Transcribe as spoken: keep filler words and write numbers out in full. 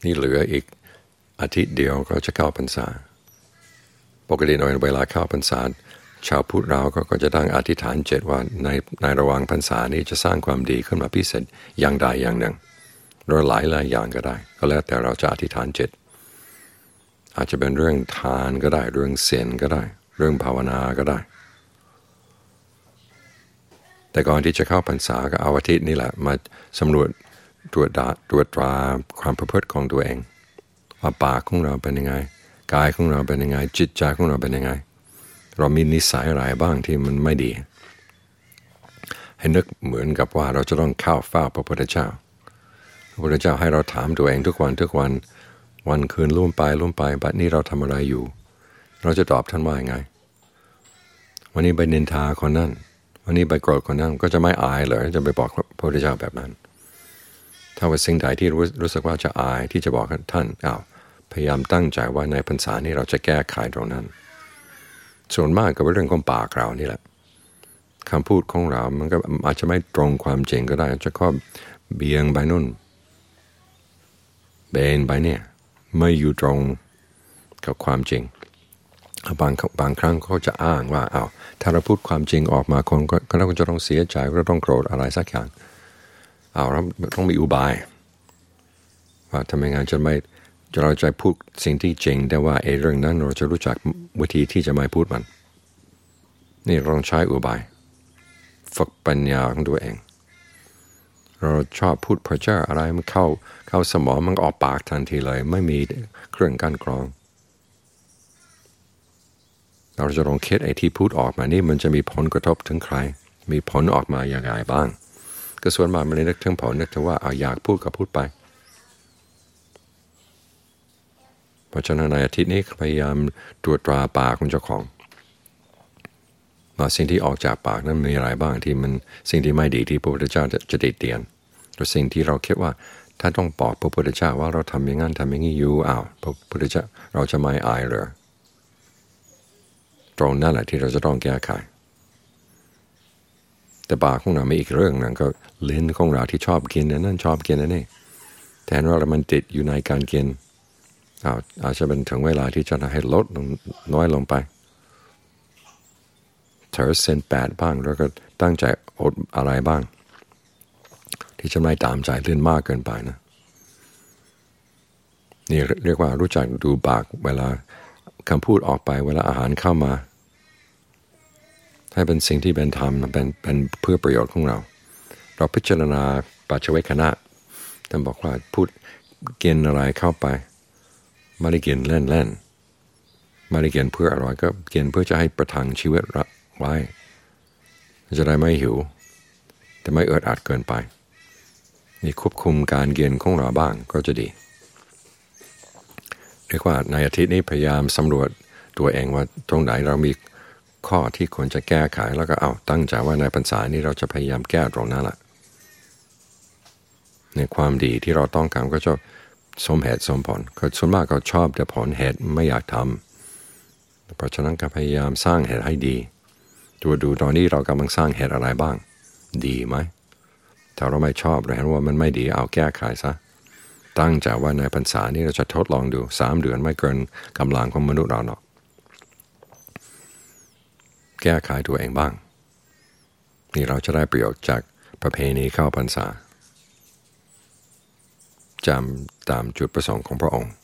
นี่เหลืออีกอาทิตย์เดียวก็จะเข้าพรรษาปกติในเวลาเข้าพรรษาชาวพุทธเราก็จะตั้งอธิษฐานเจ็ดว่าในในระหว่างพรรษานี้จะสร้างความดีขึ้นมาพิเศษอย่างใดอย่างหนึ่งโดยหลายหลายอย่างก็ได้ก็แล้วแต่เราจะอธิษฐานเจ็ดอาจจะเป็นเรื่องทานก็ได้เรื่องศีลก็ได้เรื่องภาวนาก็ได้แต่ก่อนที่จะเข้าพรรษาก็เอาอาทิตย์นี่แหละมาสำรวจตรวจตรวจตราความประพฤติของตัวเองว่าปากของเราเป็นยังไงกายของเราเป็นยังไงจิตใจของเราเป็นยังไงเรามีนิสัยอะไรบ้างที่มันไม่ดีให้นึกเหมือนกับว่าเราจะต้องเข้าเฝ้าพระพุทธเจ้าพระพุทธเจ้าให้เราถามตัวเองทุกวันทุกวันวันคืนล่วงไปล่วงไปบัดนี้เราทำอะไรอยู่เราจะตอบท่านว่ายังไงวันนี้ไปนินทาคนนั้นวันนี้ไปโกรธคนนั้นก็จะไม่อายเลยจะไปบอกพระพุทธเจ้าแบบนั้นถ้าว่าสิ่งใดที่รู้รู้สึกว่าจะอายที่จะบอกท่านอ้าวพยายามตั้งใจว่าในพรรษานี้เราจะแก้ไขตรงนั้นส่วนมากก็เป็นเรื่องของปากเรานี่แหละคำพูดของเรามันก็อาจจะไม่ตรงความจริงก็ได้จะข้อเบียงไปนู่นเบนไปเนี่ยไม่อยู่ตรงกับความจริงบางบางครั้งเขาจะอ้างว่าอ้าวถ้าเราพูดความจริงออกมาคนก็เราจะต้องเสียใจก็ต้องโกรธอะไรสักอย่างอ้าวเราต้องมีอุบายว่าทำยังไงจะไม่เราจะพูดสิ่งที่จริงแต่ว่าไอ้เรื่องนั้นเราจะรู้จักวิธีที่จะไม่พูดมันนี่เราต้องใช้อุบายฝึกปัญญาของตัวเองเราชอบพูดเพ้อเจ้ออะไรมันเข้าเข้าสมองมันออกปากทันทีเลยไม่มีเครื่องกั้นกรองเราจะลองคิดไอ้ที่พูดออกมานี่มันจะมีผลกระทบถึงใครมีผลออกมาอย่างไรบ้างก็ส่วนมากมันเลยนึกถึงผลนึกถึงว่าเอาอยากพูดก็พูดไปเพราะฉะนั้นในอาทิตย์นี้พยายามตรวจตราปากของเจ้าของว่าสิ่งที่ออกจากปากนั้นมีอะไรบ้างที่มันสิ่งที่ไม่ดีที่พระพุทธเจ้าจะจะติเตียนหรือสิ่งที่เราคิดว่าถ้าต้องบอกพระพุทธเจ้าว่าเราทำอย่างนั้นทำอย่างนี้อยู่อ้าวพระพุทธเจ้าเราจะไม่อายเหรอตรงนั่นแหละที่เราจะต้องแก้ไขแต่ปากของเรามีอีกเรื่องนึงก็ลิ้นของเราที่ชอบกินนั่นชอบกินนั่นนี่แทนว่ามันติดอยู่ในการกินอ้าวอาจจะเป็นถึงเวลาที่จะให้ลดน้อยลงไปเธอเซนแปดบ้างแล้วก็ตั้งใจอดอะไรบ้างที่จะไม่ตามใจเลื่อนมากเกินไปนะนี่เรียกว่ารู้จักดูปากเวลาคำพูดออกไปเวลาอาหารเข้ามาให้เป็นสิ่งที่เป็นธรรมเป็นเป็นเพื่อประโยชน์ของเราเราพิจารณาปัจเจเวคขณะท่านบอกว่าพูดกินอะไรเข้าไปไม่ได้กินเล่นๆไม่ได้กินเพื่ออร่อยก็กินเพื่อจะให้ประทังชีวิตไว้จะได้ไม่หิวแต่ไม่เอิดอัดเกินไปนี่ควบคุมการกินของเราบ้างก็จะดีเรียกว่าในอาทิตย์นี้พยายามสำรวจตัวเองว่าตรงไหนเรามีข้อที่ควรจะแก้ไขแล้วก็เอาตั้งใจว่าในพรรษานี้เราจะพยายามแก้ตรงนั้นแหละในความดีที่เราต้องการก็จะสมเหตุสมผลคือส่วนมากก็ชอบแต่ผลเหตุไม่อยากทำเพราะฉะนั้นก็พยายามสร้างเหตุให้ดีดูดูตอนนี้เรากำลังสร้างเหตุอะไรบ้างดีไหมถ้าเราไม่ชอบเราเห็นว่ามันไม่ดีเอาแก้ไขซะตั้งใจว่าในพรรษานี้เราจะทดลองดูสามเดือนไม่เกินกำลังของมนุษย์เราหรอกแก้ไขตัวเองบ้างนี่เราจะได้ประโยชน์จากประเพณีเข้าพรรษาจำตามจุดประสงค์ของพระองค์